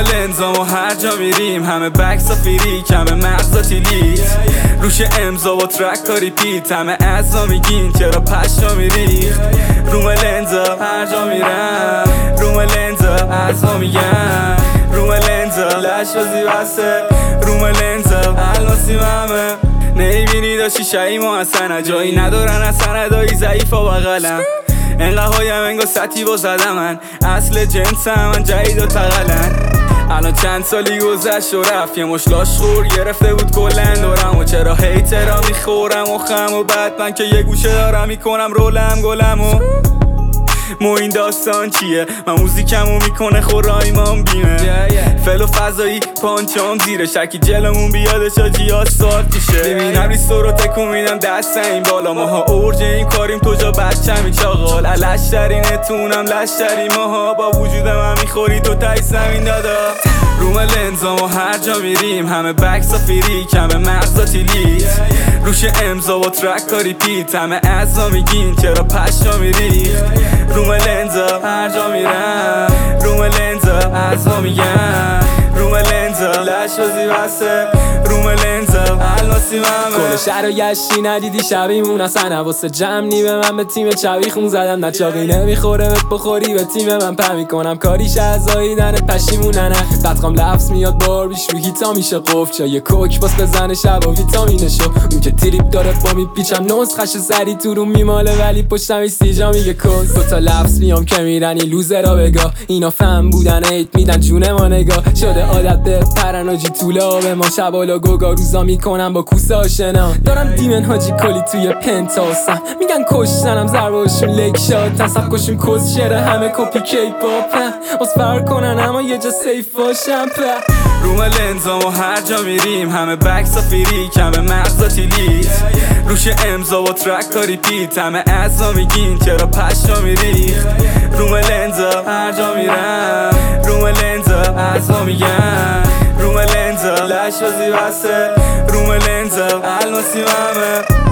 لنزام و هر جا میریم همه بکس و فری کمه مغزا تیلیت روش امضا و ترک کاری پیت همه ازا میگین چرا پشتا میری روم لنزا هر جا میرم روم لنزا ازا میگن روم لنزا لشوزی بسته روم لنزا الماسی همه نمیبینی داشتی شایی ما اصلا جایی ندارن اصلا ادایی ضعیف و بغلم انقدر هایم انگا سطی با زدم من اصل جنس من جدید و تقلن الان چند سالی گذشت و رفت یه مشلاش خور گرفته بود کلن دارم و چرا هیترا میخورم و خم و بعد من که یه گوشه دارم میکنم رولم گلم و مو این داستان چیه من موزیکمو میکنه خورایمان بیمه فل و فضایی پانچام زیره شکی جلمون بیادش آجی آسفالت میشه ببینم ریستو رو تکون میدم دست این بالا ماها اورج این کاریم تو جا بچه می چاقال لشتری نتونم لشتری ماها با وجود من میخوری تو تای زمین دادا روم لنزام و هر جا میریم همه بکس و فری کمه مغزا تیلیت روش امضا و ترک کاری پیت همه ازا میگین چرا پشتا میری روم لنزا هر جا میرم روم لنزا ازا میگن روم لنزا لشوزی بسته روم لنزا الماسی همه کل شهر و گشتی ندیدی شبیمون اصلا حواست جمع نی به من به تیم چوی خون زدم نچاقی نمیخوره بهت بخوری به تیم من پا میکنم کاریش از آیدن پشیمونن بدخوام لفظ میاد بار بیش رو هیتا میشه قفل چای کوک باس بزنه شب و ویتامینشو اون که تریپ داره با میپیچم نسخش سری تو رو میماله ولی پشتم ایستیجا میگه کس دوتا لفظ میام که میرنی لوزرا بگاه اینا فهم بودن ایت میدن جون ما نگاه شده عادت به پرناجی طوله آبه ما شبالا گوگا روزا میکنم با کوسه آشنا دارم دیمن حاجی کلی توی پنتاسم میگن کشتنم ضرباشون لک شاد تصفکشون کس شره همه کپی کیک باپن باز فرق کنن اما یه جا سیف باشم روم لنزام و هر جا میریم همه بکس و فری کمه مغزا تیلیت روش امضا و ترک کاری پیت همه ازا میگین چرا پشتا میری روم لنزا هر جا میرم روم لنزا ازا میگن روم لنزا لشوزی بسته روم لنزا الماسی همه